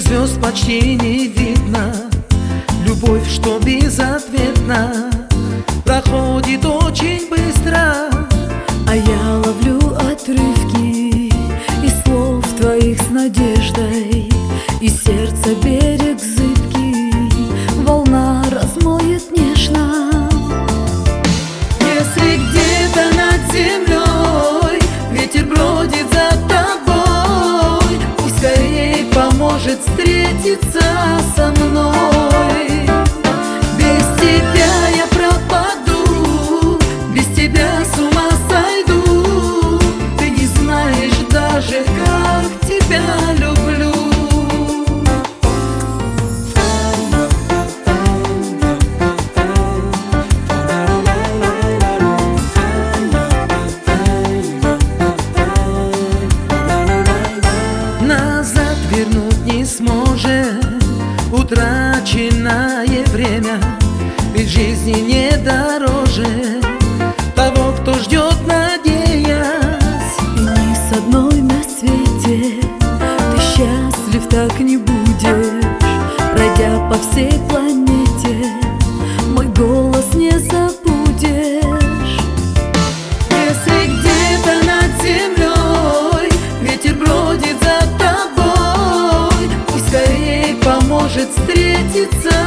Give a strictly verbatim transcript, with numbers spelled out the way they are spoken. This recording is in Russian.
звезд почти не видно. Любовь, что безответна, проходит очень быстро, а я ловлю отрывки из слов твоих с надеждой, и сердце берег зыбкий волна размоет нежно. Если где-то над землей ветер бродит за тобой, пусть скорей поможет встретиться со мной. Без тебя я пропаду, без тебя с ума сойду. Ты не знаешь даже, как тебя люблю. Назад вернуть не сможет утраченное время, ведь жизни не дороже того, кто ждет, надеясь. И ни с одной на свете ты счастлив так не будешь, пройдя по всей планете, мой голос не забудешь. Если где-то над землей ветер бродит за тобой, пусть скорей поможет встретиться